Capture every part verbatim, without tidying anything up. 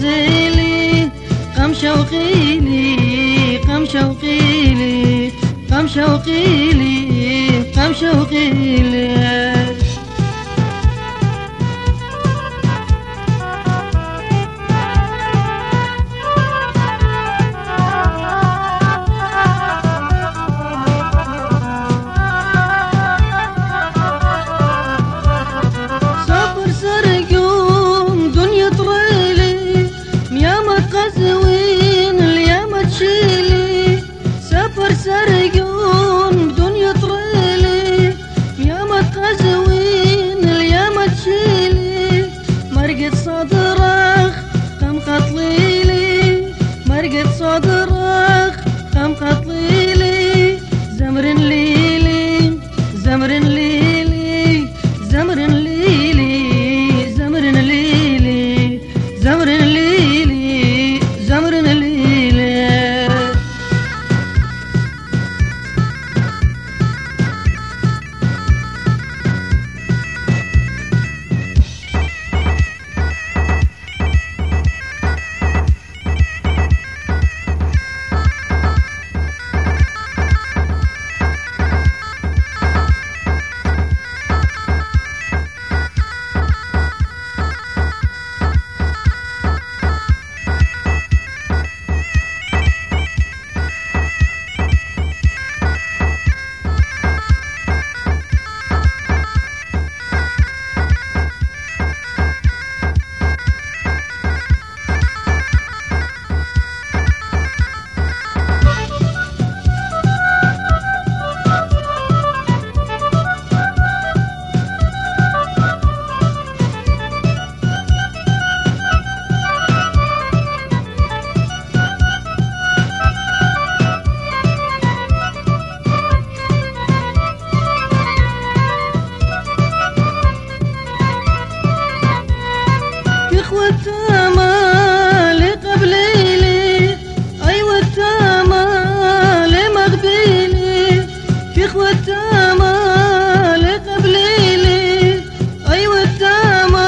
غزيلي قم شوقي لي قم شوقي لي قم شوقي لي قم شوقي لي سرقون بدون يطريلي ياما تغزوين الياما تشيلي مرقد صدرخ قم قطليلي مرقد صدرخ قم قطليلي زمرن ليلي زمرن ليلي زمرن ليلي زمرن ليلي زمرن ليلي زمرن ليلي والتامى قبليلي أيوة التامى مغبيلي في إخوة التامى قبليلي أيوة التامى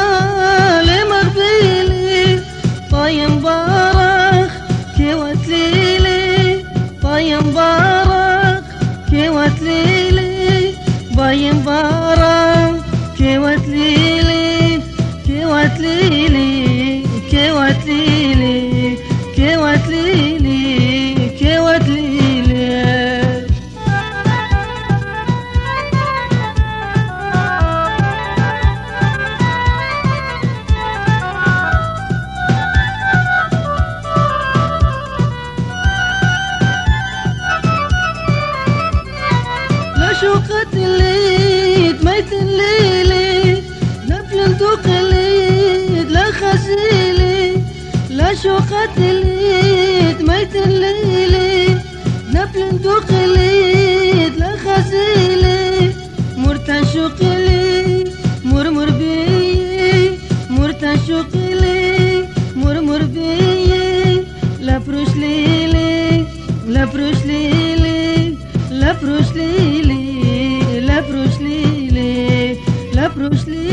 مغبيلي طاي مبارك كي وتليلي طاي مبارك كي وتليلي باي مبارك كي وتليلي كي وتليلي كي وتليلي كي وتليلي كي وتليلي لا شوقة الليل ميت الليلي نفل تقليد لا خزيلي لا شوقة الليل ميت الليلي نفل تقليد لا خزيلي مرتشق لي مرمر بي مرتشق لي مرمر بي لا بروش ليلي لا بروش ليلي لا بروش ليلي لا بروش ليلي لا بروش ليلي